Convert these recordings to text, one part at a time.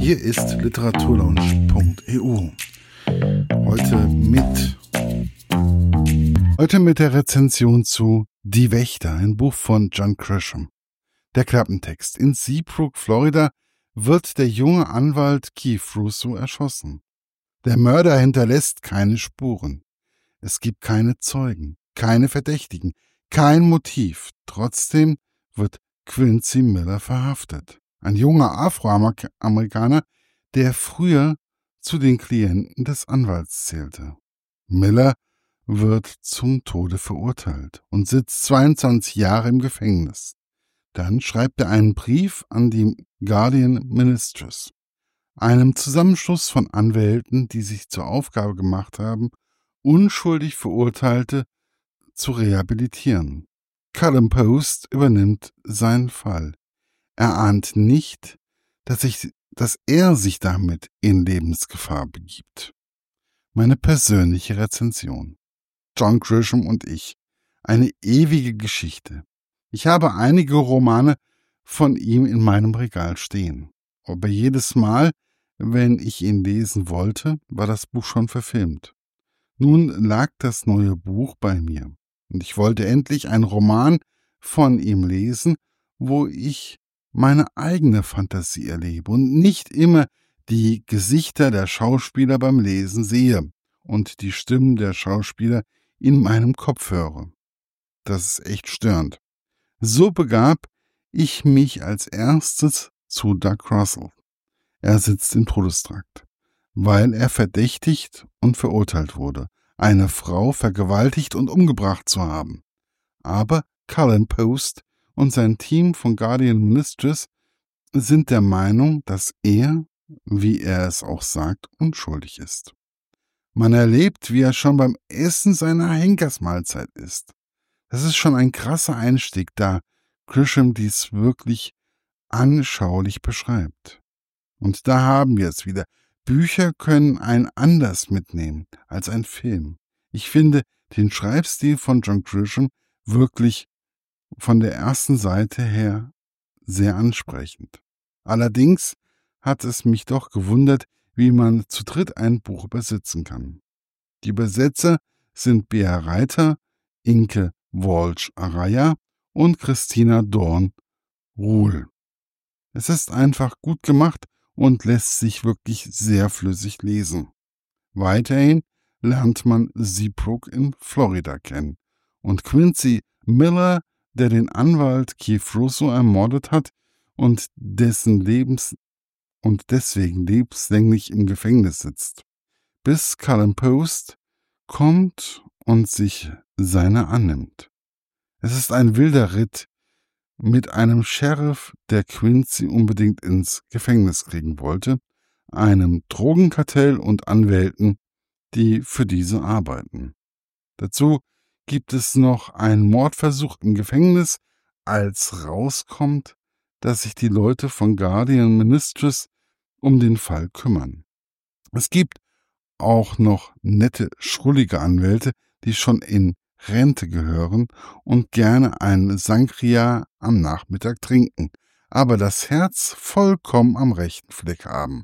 Hier ist literaturlaunch.eu. Heute mit der Rezension zu Die Wächter, ein Buch von John Grisham. Der Klappentext. In Seabrook, Florida, wird der junge Anwalt Keith Russo erschossen. Der Mörder hinterlässt keine Spuren. Es gibt keine Zeugen, keine Verdächtigen, kein Motiv. Trotzdem wird Quincy Miller verhaftet. Ein junger Afroamerikaner, der früher zu den Klienten des Anwalts zählte. Miller wird zum Tode verurteilt und sitzt 22 Jahre im Gefängnis. Dann schreibt er einen Brief an die Guardian Ministries, einem Zusammenschluss von Anwälten, die sich zur Aufgabe gemacht haben, unschuldig Verurteilte zu rehabilitieren. Cullen Post übernimmt seinen Fall. Er ahnt nicht, dass er sich damit in Lebensgefahr begibt. Meine persönliche Rezension. John Grisham und ich. Eine ewige Geschichte. Ich habe einige Romane von ihm in meinem Regal stehen. Aber jedes Mal, wenn ich ihn lesen wollte, war das Buch schon verfilmt. Nun lag das neue Buch bei mir. Und ich wollte endlich einen Roman von ihm lesen, wo ich meine eigene Fantasie erlebe und nicht immer die Gesichter der Schauspieler beim Lesen sehe und die Stimmen der Schauspieler in meinem Kopf höre. Das ist echt störend. So begab ich mich als erstes zu Doug Russell. Er sitzt im Todestrakt, weil er verdächtigt und verurteilt wurde, eine Frau vergewaltigt und umgebracht zu haben. Aber Cullen Post und sein Team von Guardian Ministries sind der Meinung, dass er, wie er es auch sagt, unschuldig ist. Man erlebt, wie er schon beim Essen seiner Henkersmahlzeit ist. Das ist schon ein krasser Einstieg, da Grisham dies wirklich anschaulich beschreibt. Und da haben wir es wieder. Bücher können einen anders mitnehmen als ein Film. Ich finde den Schreibstil von John Grisham wirklich von der ersten Seite her sehr ansprechend. Allerdings hat es mich doch gewundert, wie man zu dritt ein Buch übersetzen kann. Die Übersetzer sind Bea Reiter, Inke Walsh-Araya und Christina Dorn-Ruhl. Es ist einfach gut gemacht und lässt sich wirklich sehr flüssig lesen. Weiterhin lernt man Seabrook in Florida kennen und Quincy Miller, der den Anwalt Keith Russo ermordet hat und deswegen lebenslänglich im Gefängnis sitzt, bis Cullen Post kommt und sich seiner annimmt. Es ist ein wilder Ritt mit einem Sheriff, der Quincy unbedingt ins Gefängnis kriegen wollte, einem Drogenkartell und Anwälten, die für diese arbeiten. Dazu gibt es noch einen Mordversuch im Gefängnis, als rauskommt, dass sich die Leute von Guardian Ministries um den Fall kümmern. Es gibt auch noch nette, schrullige Anwälte, die schon in Rente gehören und gerne einen Sangria am Nachmittag trinken, aber das Herz vollkommen am rechten Fleck haben.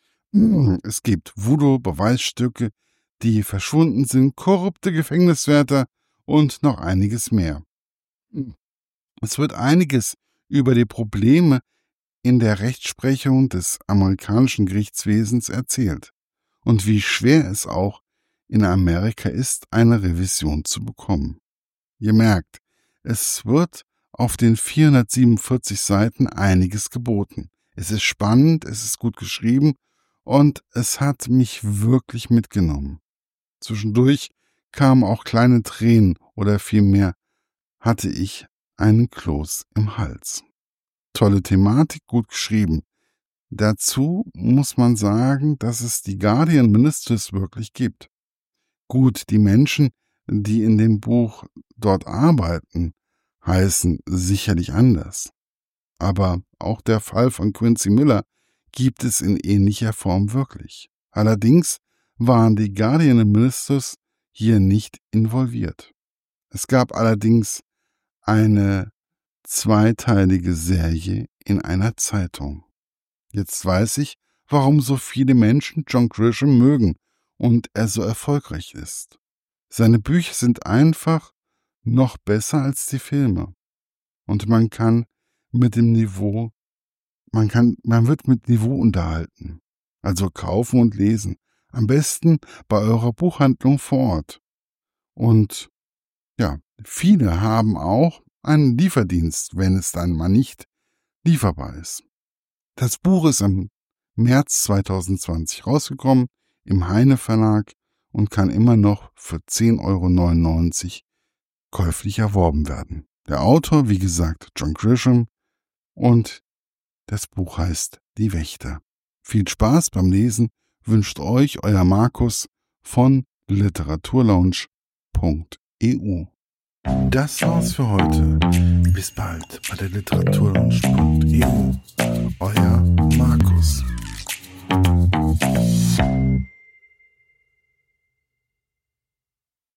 Es gibt Voodoo-Beweisstücke, die verschwunden sind, korrupte Gefängniswärter und noch einiges mehr. Es wird einiges über die Probleme in der Rechtsprechung des amerikanischen Gerichtswesens erzählt und wie schwer es auch in Amerika ist, eine Revision zu bekommen. Ihr merkt, es wird auf den 447 Seiten einiges geboten. Es ist spannend, es ist gut geschrieben und es hat mich wirklich mitgenommen. Zwischendurch kamen auch kleine Tränen oder vielmehr hatte ich einen Kloß im Hals. Tolle Thematik, gut geschrieben. Dazu muss man sagen, dass es die Guardian Ministries wirklich gibt. Gut, die Menschen, die in dem Buch dort arbeiten, heißen sicherlich anders. Aber auch der Fall von Quincy Miller gibt es in ähnlicher Form wirklich. Allerdings waren die Guardian Ministries hier nicht involviert. Es gab allerdings eine zweiteilige Serie in einer Zeitung. Jetzt weiß ich, warum so viele Menschen John Grisham mögen und er so erfolgreich ist. Seine Bücher sind einfach noch besser als die Filme. Und man wird mit Niveau unterhalten. Also kaufen und lesen. Am besten bei eurer Buchhandlung vor Ort. Und ja, viele haben auch einen Lieferdienst, wenn es dann mal nicht lieferbar ist. Das Buch ist im März 2020 rausgekommen im Heine Verlag und kann immer noch für 10,99 € käuflich erworben werden. Der Autor, wie gesagt, John Grisham, und das Buch heißt Die Wächter. Viel Spaß beim Lesen wünscht euch euer Markus von literaturlaunch.eu. Das war's für heute. Bis bald bei der literaturlaunch.eu. Euer Markus.